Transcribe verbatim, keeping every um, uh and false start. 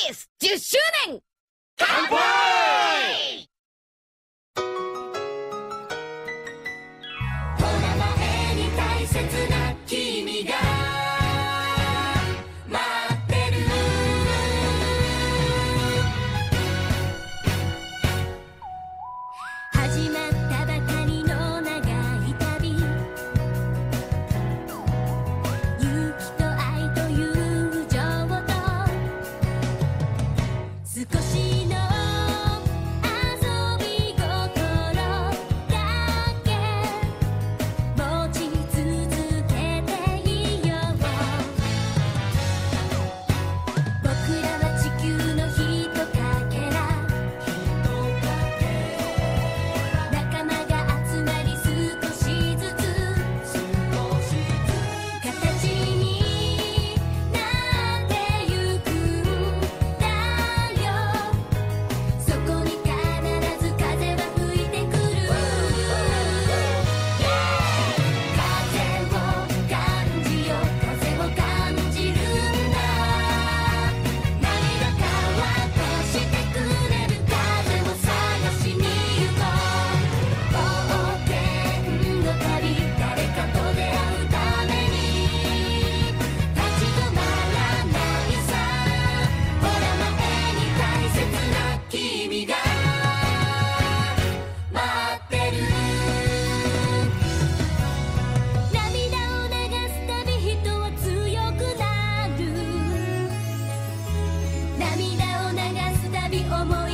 ースじゅっしゅうねん乾杯。 ほら前に大切な君が待ってる。始まったばかりの長い旅、勇気と愛と友情と少しの遊び心だけ持ち続けていよう。僕らは地球のひとかけら、仲間が集まり少しずつ形になってゆくんだよ。そこに必ず風は吹いてくる。風を感じよ、風を感じるんだ。涙乾かしてくれる風を探しに行こう。冒険の旅、誰かと出会うために立ち止まらないさ。ほら前に大切な君が待ってる。涙を流すたび人は強くなる。涙を流すたび思い